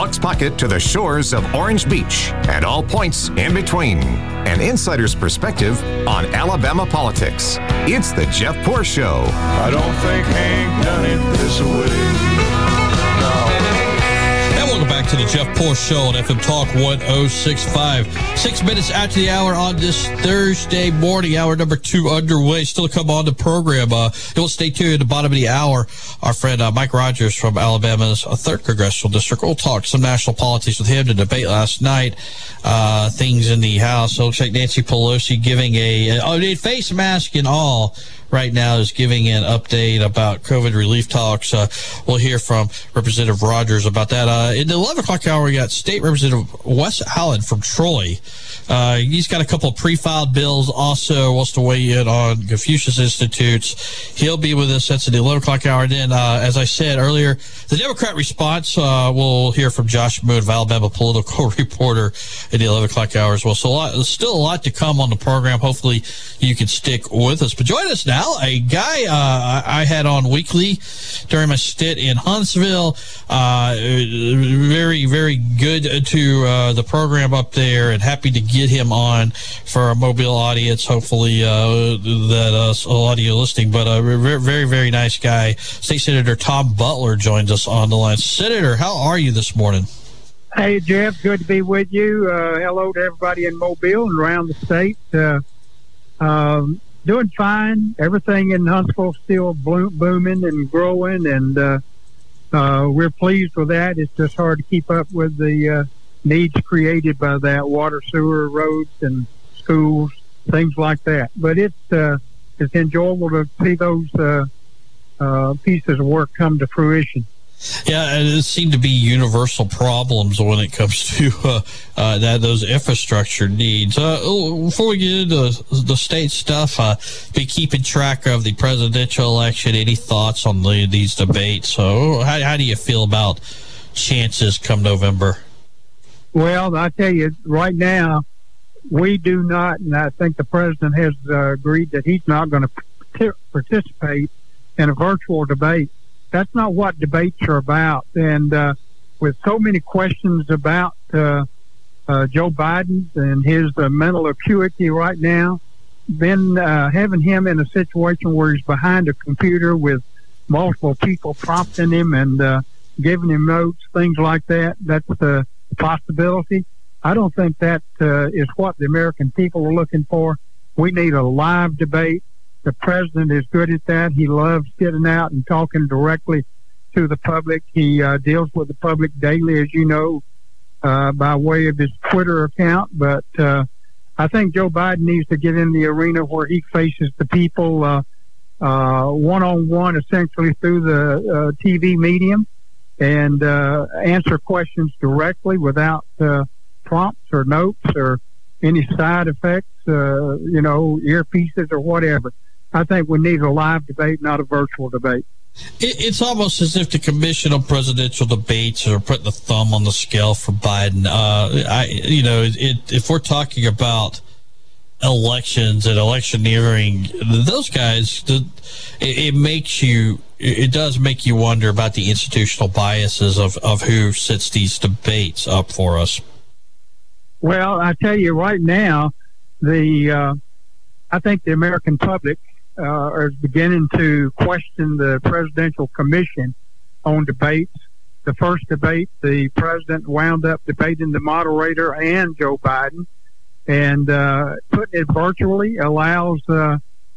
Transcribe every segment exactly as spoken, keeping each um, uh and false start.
Buck's Pocket to the shores of Orange Beach and all points in between. An insider's perspective on Alabama politics. It's the Jeff Poor Show. I don't think Hank done it this way. And welcome back to the Jeff Poor Show on F M Talk one oh six point five. Six minutes after the hour on this Thursday morning, hour number two underway. Still to come on the program. Uh, you'll stay tuned at the bottom of the hour. Our friend uh, Mike Rogers from Alabama's third Congressional District. We'll talk some national politics with him. The debate last night. Uh, things in the House. So it looks like Nancy Pelosi giving a, oh, a face mask and all right now is giving an update about COVID relief talks. Uh, we'll hear from Representative Rogers about that. Uh, in the eleven o'clock hour, we got State Representative Wes Allen from Troy. Uh, he's got a couple of pre-filed bills. Also wants to weigh in on Confucius Institutes. He'll be with us. That's at the eleven o'clock hour. And then, uh, as I said earlier, the Democrat response, uh, we'll hear from Josh Moon of Alabama political reporter at the eleven o'clock hour as well. So a lot, there's still a lot to come on the program. Hopefully you can stick with us. But join us now. A guy uh, I had on weekly during my stint in Huntsville. Uh, very, very good to uh, the program up there, and happy to get him on for our Mobile audience. Hopefully uh, that uh, audio listening. But a very, very, very nice guy. State Senator Tom Butler joins us on the line. Senator, how are you this morning? Hey, Jeff. Good to be with you. Uh, hello to everybody in Mobile and around the state. Uh, um, Doing fine. Everything in Huntsville still bloom, booming and growing, and uh, uh, we're pleased with that. It's just hard to keep up with the uh, needs created by that: water, sewer, roads, and schools, things like that. But it's uh, it's enjoyable to see those uh, uh, pieces of work come to fruition. Yeah, and it seemed to be universal problems when it comes to uh, uh, that those infrastructure needs. Uh, before we get into the state stuff, uh, be keeping track of the presidential election. Any thoughts on the, these debates? So, how, how do you feel about chances come November? Well, I tell you, right now, we do not, and I think the president has uh, agreed that he's not going to participate in a virtual debate. That's not what debates are about. And uh, with so many questions about uh, uh, Joe Biden and his uh, mental acuity right now, then uh, having him in a situation where he's behind a computer with multiple people prompting him and uh, giving him notes, things like that, that's the possibility. I don't think that uh, is what the American people are looking for. We need a live debate. The president is good at that. He loves getting out and talking directly to the public. He uh, deals with the public daily, as you know, uh, by way of his Twitter account. But uh, I think Joe Biden needs to get in the arena where he faces the people uh, uh, one-on-one, essentially through the uh, T V medium, and uh, answer questions directly without uh, prompts or notes or any side effects, uh, you know, earpieces or whatever. I think we need a live debate, not a virtual debate. It, it's almost as if the Commission on Presidential Debates are putting the thumb on the scale for Biden. Uh, I, you know, it, if we're talking about elections and electioneering, those guys, the, it, it makes you, it does make you wonder about the institutional biases of, of who sets these debates up for us. Well, I tell you right now, the uh, I think the American public uh, are beginning to question the Presidential Commission on debates. The first debate, the president wound up debating the moderator and Joe Biden, and uh, putting it virtually allows uh,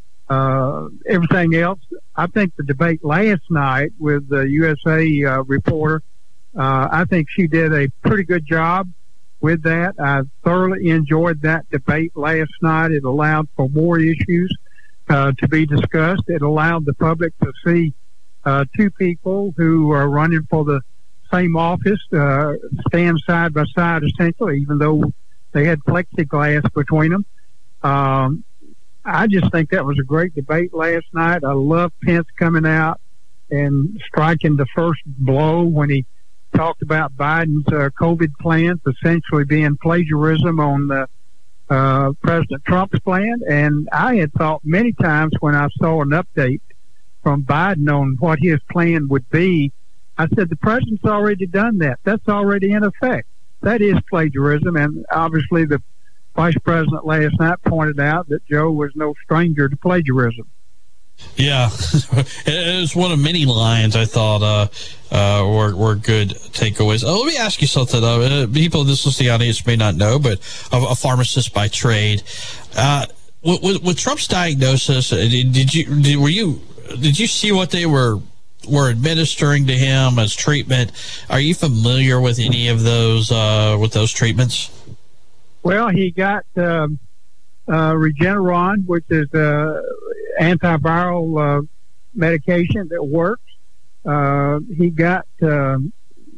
uh, everything else. I think the debate last night with the U S A uh, reporter, uh, I think she did a pretty good job with that. I thoroughly enjoyed that debate last night. It allowed for more issues uh, to be discussed. It allowed the public to see uh, two people who are running for the same office uh, stand side by side, essentially, even though they had plexiglass between them. Um, I just think that was a great debate last night. I love Pence coming out and striking the first blow when he talked about Biden's uh, COVID plans essentially being plagiarism on the, uh, President Trump's plan. And I had thought many times when I saw an update from Biden on what his plan would be, I said, the president's already done that. That's already in effect. That is plagiarism. And obviously the vice president last night pointed out that Joe was no stranger to plagiarism. Yeah, it was one of many lines I thought uh, uh, were, were good takeaways. Oh, let me ask you something, though. Uh, people in this listening audience may not know, but a, a pharmacist by trade. Uh, with, with Trump's diagnosis, did you did, were you did you see what they were were administering to him as treatment? Are you familiar with any of those uh, with those treatments? Well, he got um, uh, Regeneron, which is uh, antiviral uh, medication that works. Uh, he got um,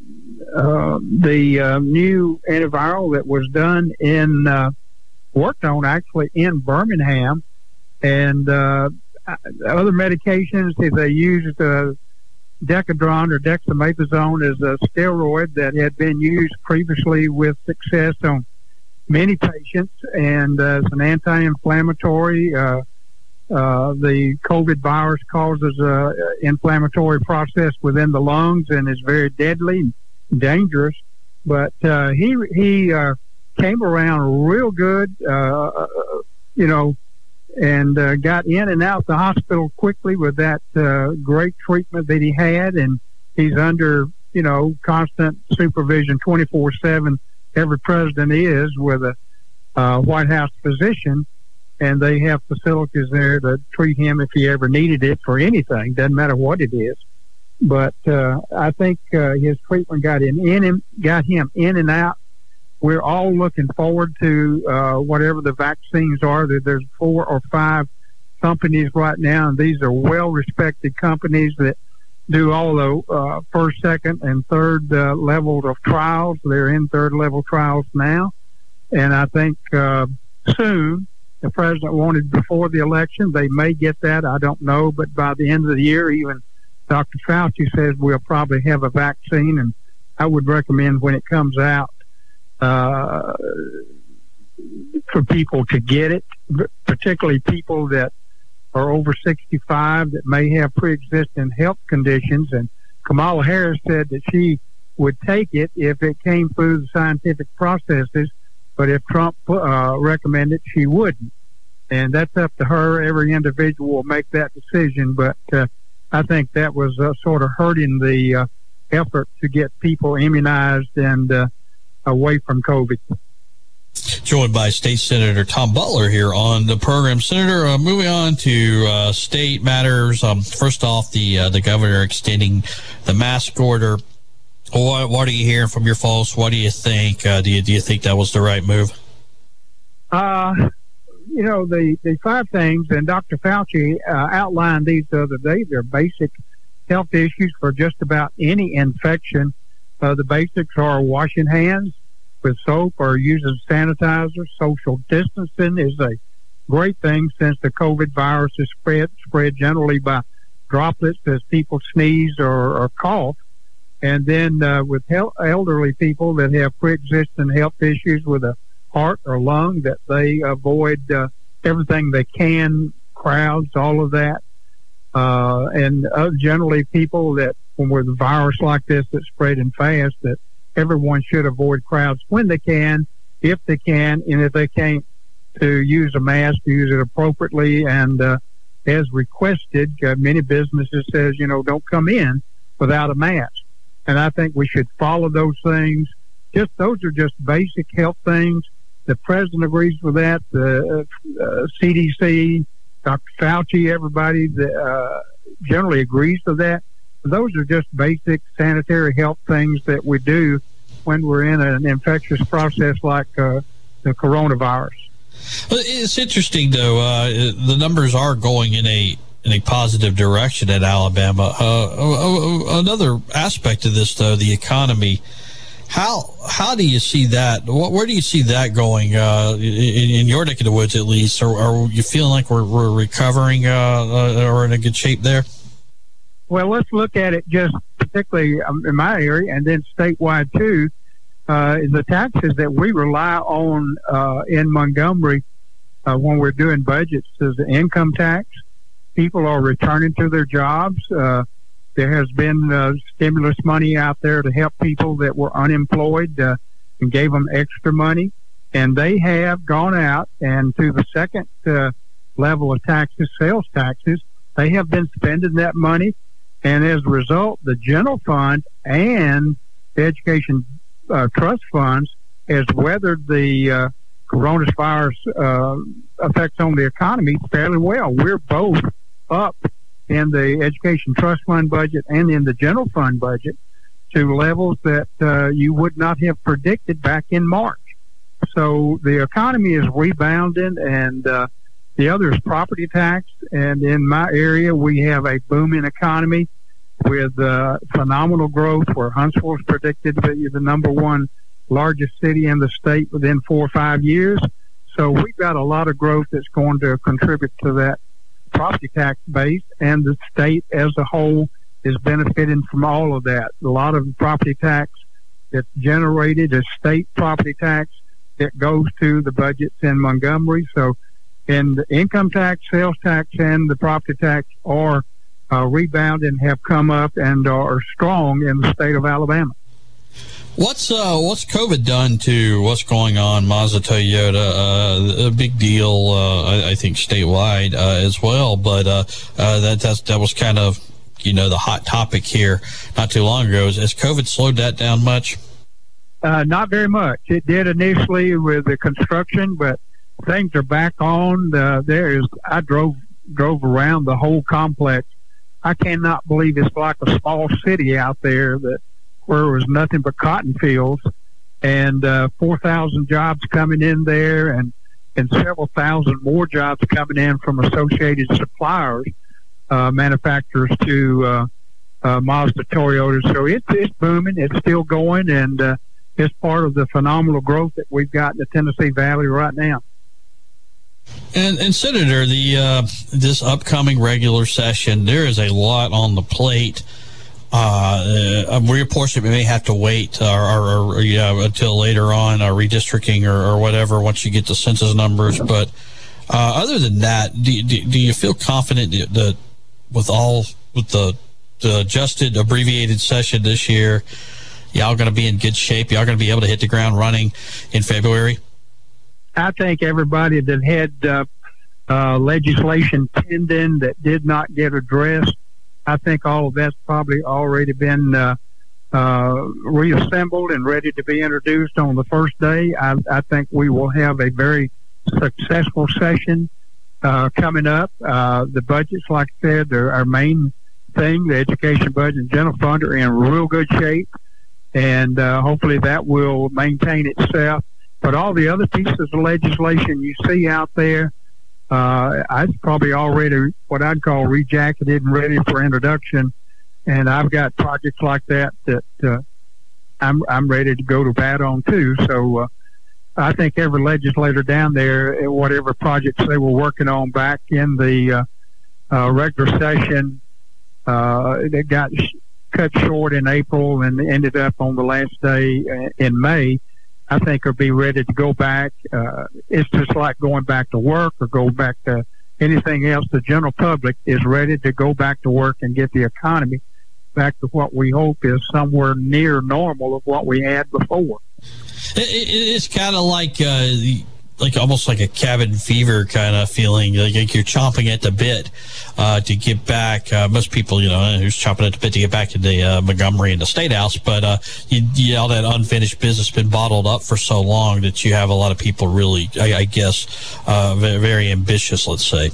uh, the uh, new antiviral that was done in uh, worked on actually in Birmingham, and uh, other medications. They used uh, Decadron or dexamethasone as a steroid that had been used previously with success on many patients, and uh, it's an anti-inflammatory. Uh, uh, the COVID virus causes an inflammatory process within the lungs and is very deadly and dangerous. But uh, he he uh, came around real good, uh, you know, and uh, got in and out the hospital quickly with that uh, great treatment that he had. And he's under, you know, constant supervision twenty-four seven. Every president is with a uh, White House physician, and they have facilities there to treat him if he ever needed it for anything. Doesn't matter what it is. But uh, I think uh, his treatment got him in him, got him in and out. We're all looking forward to uh, whatever the vaccines are. There's four or five companies right now, and these are well-respected companies that do all the uh, first, second, and third uh, levels of trials. They're in third-level trials now. And I think uh, soon, the president wanted before the election, they may get that. I don't know. But by the end of the year, even Doctor Fauci says we'll probably have a vaccine. And I would recommend when it comes out uh, for people to get it, particularly people that are over sixty-five that may have pre-existing health conditions. And Kamala Harris said that she would take it if it came through the scientific processes, but if Trump uh, recommended, she wouldn't. And that's up to her. Every individual will make that decision, but uh, I think that was uh, sort of hurting the uh, effort to get people immunized and uh, away from COVID. Joined by State Senator Tom Butler here on the program. Senator, uh, moving on to uh, state matters. Um, first off, the uh, the governor extending the mask order. What, what are you hearing from your folks? What do you think? Uh, do you do you think that was the right move? Uh, you know, the, the five things, and Doctor Fauci uh, outlined these the other day. They're basic health issues for just about any infection. Uh, the basics are washing hands with soap or using sanitizer. Social distancing is a great thing since the COVID virus is spread spread generally by droplets as people sneeze or, or cough. And then uh, with health, elderly people that have pre-existing health issues with a heart or lung, that they avoid uh, everything they can, crowds, all of that. Uh, and uh, generally people that, when with a virus like this that's spreading fast, that everyone should avoid crowds when they can, if they can, and if they can't, to use a mask, use it appropriately and uh, as requested. Uh, many businesses says, you know, don't come in without a mask. And I think we should follow those things. Just those are just basic health things. The president agrees with that. The uh, C D C, Doctor Fauci, everybody that, uh, generally agrees with that. Those are just basic sanitary health things that we do when we're in an infectious process like uh, the coronavirus. Well, it's interesting, though. Uh, the numbers are going in a in a positive direction in Alabama. Uh, another aspect of this, though, the economy. How how do you see that? Where do you see that going uh, in, in your neck of the woods, at least? Or are you feeling like we're, we're recovering uh, or in a good shape there? Well, let's look at it just particularly in my area and then statewide too. Uh, the taxes that we rely on uh, in Montgomery uh, when we're doing budgets is the income tax. People are returning to their jobs. Uh, There has been uh, stimulus money out there to help people that were unemployed uh, and gave them extra money. And they have gone out and to the second uh, level of taxes, sales taxes, they have been spending that money. And as a result, the general fund and the education uh, trust funds has weathered the uh, coronavirus uh, effects on the economy fairly well. We're both up in the education trust fund budget and in the general fund budget to levels that uh, you would not have predicted back in March. So the economy is rebounding, and uh, the other is property tax. And in my area, we have a booming economy with uh, phenomenal growth, where Huntsville is predicted to be the number one largest city in the state within four or five years. So we've got a lot of growth that's going to contribute to that property tax base, and the state as a whole is benefiting from all of that. A lot of the property tax that's generated is state property tax that goes to the budgets in Montgomery. So in the income tax, sales tax, and the property tax are uh, rebounding, have come up, and are strong in the state of Alabama. What's uh, what's COVID done to what's going on Mazda Toyota? Uh, a big deal, uh, I, I think, statewide uh, as well. But uh, uh, that that's, that was kind of, you know, the hot topic here not too long ago. Has COVID slowed that down much? Uh, not very much. It did initially with the construction, but things are back on. Uh, there is. I drove drove around the whole complex. I cannot believe it's like a small city out there that. Where it was nothing but cotton fields, and uh, four thousand jobs coming in there, and, and several thousand more jobs coming in from associated suppliers, uh, manufacturers to uh, uh, Mazda Toyota. So it's, it's booming. It's still going, and uh, it's part of the phenomenal growth that we've got in the Tennessee Valley right now. And, and Senator, the uh, this upcoming regular session, there is a lot on the plate. Uh, uh, reapportionment may have to wait or, or, or yeah, until later on, uh, redistricting or, or whatever, once you get the census numbers. But uh, other than that, do, do, do you feel confident that with all with the, the adjusted abbreviated session this year, y'all going to be in good shape? Y'all going to be able to hit the ground running in February? I think everybody that had uh, uh, legislation pending that did not get addressed, I think all of that's probably already been uh, uh, reassembled and ready to be introduced on the first day. I, I think we will have a very successful session uh, coming up. Uh, the budgets, like I said, are our main thing. The education budget and general fund are in real good shape, and uh, hopefully that will maintain itself. But all the other pieces of legislation you see out there, Uh, I've probably already what I'd call rejacketed and ready for introduction, and I've got projects like that that uh, I'm I'm ready to go to bat on too. So uh, I think every legislator down there, whatever projects they were working on back in the uh, uh, regular session, uh, they got sh- cut short in April and ended up on the last day in May. I think will be ready to go back. Uh, it's just like going back to work or go back to anything else. The general public is ready to go back to work and get the economy back to what we hope is somewhere near normal of what we had before. It, it, it's kind of like uh, like almost like a cabin fever kind of feeling, like, like you're chomping at the bit uh, to get back. Uh, most people, you know, who's chomping at the bit to get back to the uh, Montgomery and the State House, but uh, you, you, all that unfinished business been bottled up for so long that you have a lot of people really, I, I guess, uh, very, very ambitious, let's say.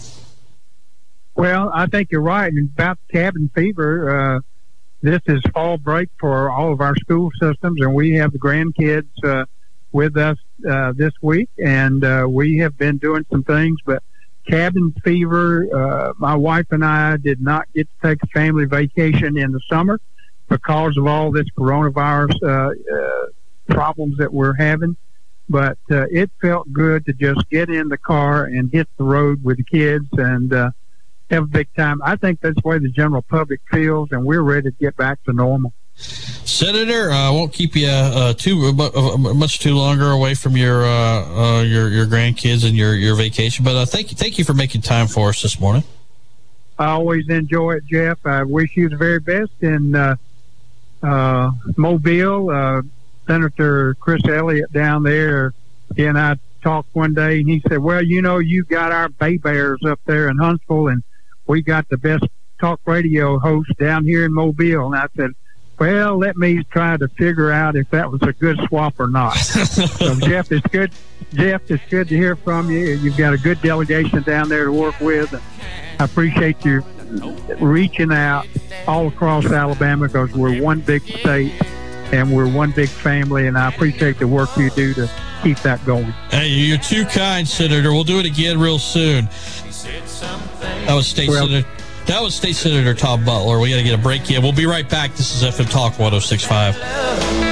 Well, I think you're right. And about cabin fever, uh, this is fall break for all of our school systems, and we have the grandkids uh, with us uh, this week, and uh, we have been doing some things, but cabin fever, uh, my wife and I did not get to take a family vacation in the summer because of all this coronavirus uh, uh, problems that we're having, but uh, it felt good to just get in the car and hit the road with the kids and uh, have a big time. I think that's the way the general public feels, and we're ready to get back to normal. Senator, I uh, won't keep you uh, too uh, much too longer away from your uh, uh, your your grandkids and your, your vacation, but uh, thank you thank you for making time for us this morning. I always enjoy it, Jeff. I wish you the very best in uh, uh, Mobile. Uh, Senator Chris Elliott down there, he and I talked one day, and he said, well, you know, you got our Bay Bears up there in Huntsville, and we got the best talk radio host down here in Mobile. And I said, well, let me try to figure out if that was a good swap or not. So, Jeff, it's good. Jeff, it's good to hear from you. You've got a good delegation down there to work with. I appreciate you reaching out all across Alabama, because we're one big state and we're one big family, and I appreciate the work you do to keep that going. Hey, you're too kind, Senator. We'll do it again real soon. That was State well, Senator. That was State Senator Tom Butler. We got to get a break in. We'll be right back. This is F M Talk one oh six point five.